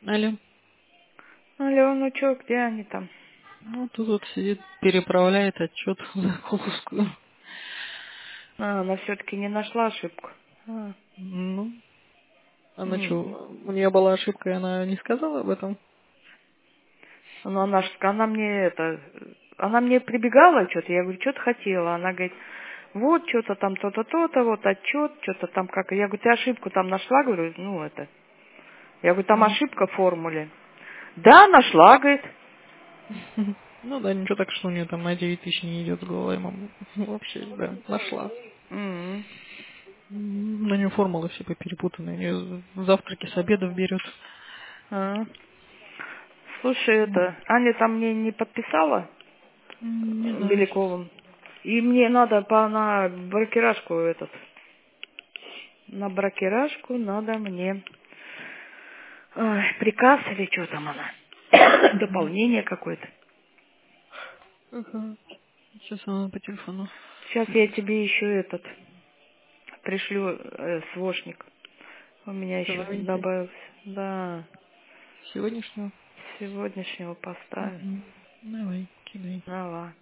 Алло. Алло, ну чё, где они там? Ну, тут сидит, переправляет отчет за Колускую. А, она все-таки не нашла ошибку. А, Ну, она м. что, у нее была ошибка, и она не сказала об этом? Ну, она мне она мне прибегала что-то, я говорю, что ты хотела? Она говорит, вот что-то там то-то, то-то, вот отчет, что-то там как. Я говорю, ты ошибку там нашла? Говорю, ну это. Я говорю, там Мгм. ошибка в формуле. Да, нашла, говорит. Ну да, ничего так, что у нее там на 9 тысяч не идет с головой, мама. Вообще, да, нашла. М. На нее формулы все поперепутаны. Ее завтраки с обедов берет. А. Слушай, это, Аня там мне не подписала Не знаю. Беляковым. И мне надо на брокеражку этот. На брокеражку надо мне приказ или что там она. Мгм. Дополнение какое-то. Ага. Сейчас она по телефону. Сейчас я тебе еще этот пришлю свошник. У меня С еще новенькой. добавился. Да, Сегодняшнего. с сегодняшнего поста. Угу. Давай, кидай. Ага.